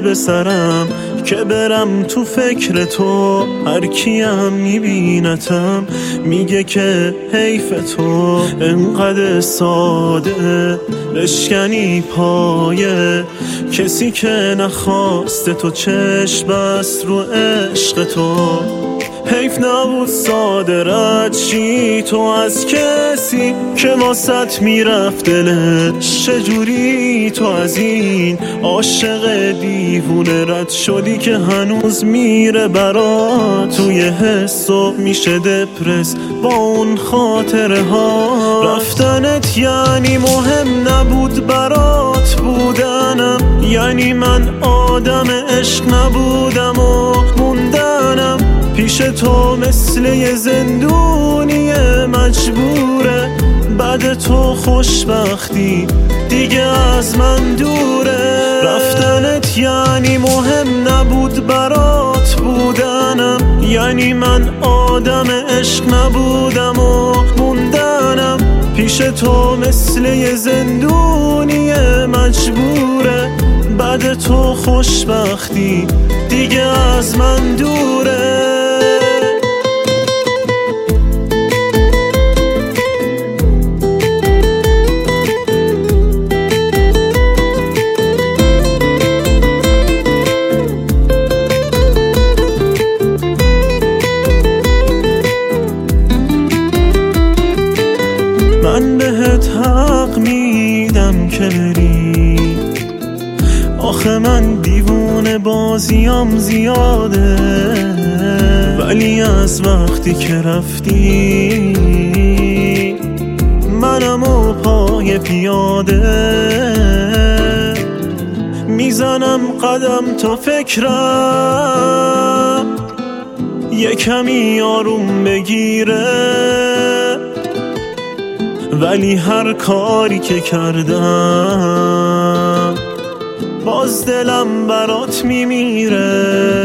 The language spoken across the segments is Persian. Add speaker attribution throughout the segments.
Speaker 1: به سرم که برم تو فکر تو. هر کیم میبینتم میگه که حیف تو انقدر ساده بشکنی پایه کسی که نخواسته تو چشم بست رو عشق تو. حیف نبود ساده رد شی تو از کسی که واسط میرفت دلش. چجوری تو از این عاشق دیوونه رد شدی که هنوز میره برات توی حس و میشه دپرس با اون خاطره ها. رفتنت یعنی مهم نبود برات بودنم، یعنی من آدم عشق نبودم و موندنم پیش تو مثل یه زندونی مجبوره. بعد تو خوشبختی دیگه از من دوره. رفتنت یعنی مهم نبود برات بودنم، یعنی من آدم عشق نبودم و موندنم پیش تو مثل یه زندونی مجبوره. بعد تو خوشبختی دیگه از من دوره. من بهت حق میدم که بری، آخه من دیوونه بازیام زیاده، ولی از وقتی که رفتی منم و پای پیاده میزنم قدم تا فکرم یه کمی آروم بگیره. ولی هر کاری که کردم باز دلم برات میمیره.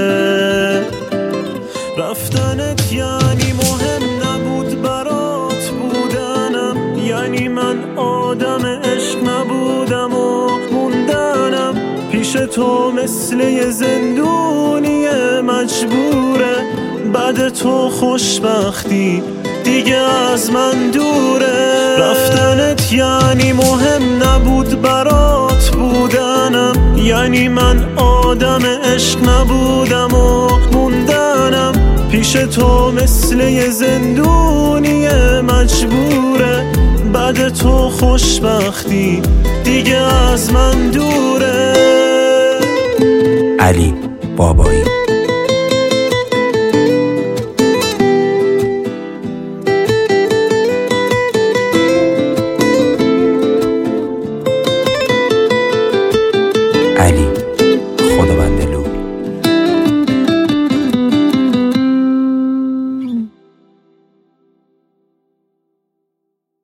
Speaker 1: رفتنت یعنی مهم نبود برات بودنم، یعنی من آدم عشق نبودم و موندنم پیش تو مثل یه زندونی مجبوره. بعد تو خوشبختی دیگه از من دوره. رفتنت یعنی مهم نبود برات بودنم، یعنی من آدم عشق نبودم و موندنم پیش تو مثل یه زندونی مجبوره. بعد تو خوشبختی دیگه از من دوره.
Speaker 2: علی بابایی.